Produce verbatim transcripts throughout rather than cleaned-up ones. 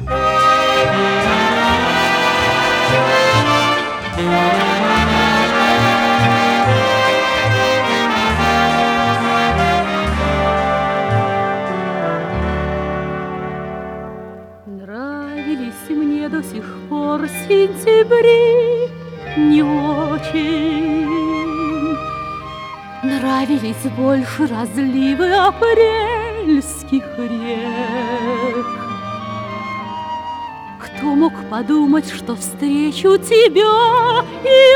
Нравились мне до сих пор сентябри не очень. Нравились больше разливы апрельских рек. Кто мог подумать, что встречу тебя, и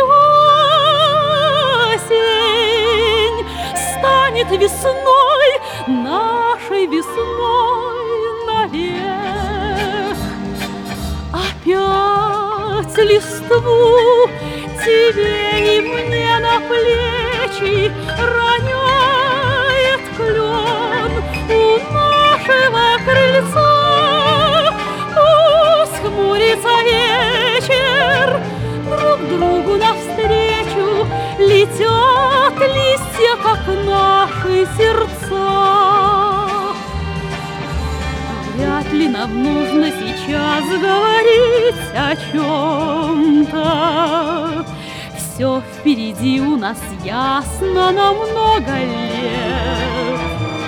осень станет весной, нашей весной навек. Опять листву тебе и мне на плечи роняет клен у нашего крыльца. Пусть хмурится вечер, друг другу навстречу летят листья, как наши сердца. Вряд ли нам нужно сейчас говорить о чем-то. Все впереди у нас ясно на много лет.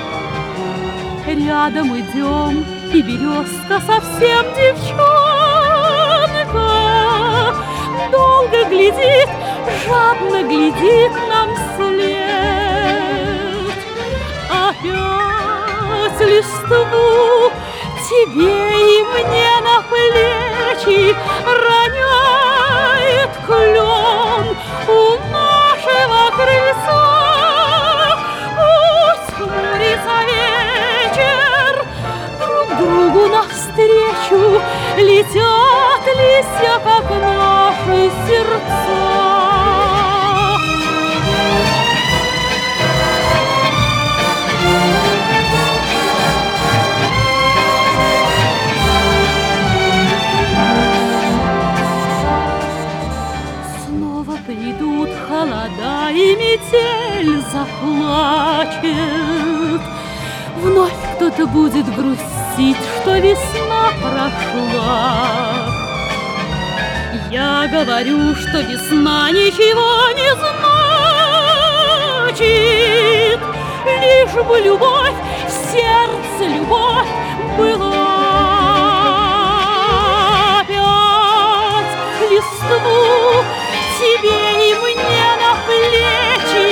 Рядом идем, и березка совсем девчонка. Долго глядит, жадно глядит нам вслед. Опять листву тебе и мне на плечи роняет клен у нашего крыльца. Пусть хмурится вечер, друг другу навстречу летят листья, как наши сердца. Придут холода, и метель заплачет. Вновь кто-то будет грустить, что весна прошла. Я говорю, что весна ничего не значит, лишь бы любовь, в сердце любовь была. Опять листву тебе и мне на плечи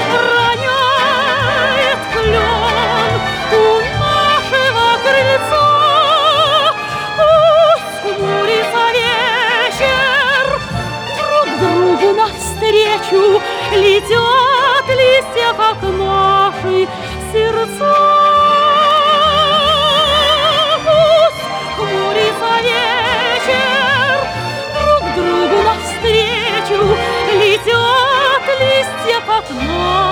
роняет клен у нашего крыльца. Пусть хмурится вечер, друг другу навстречу летят листья, как наши сердца. Пусть хмурится вечер, друг другу навстречу летят листья, как наши.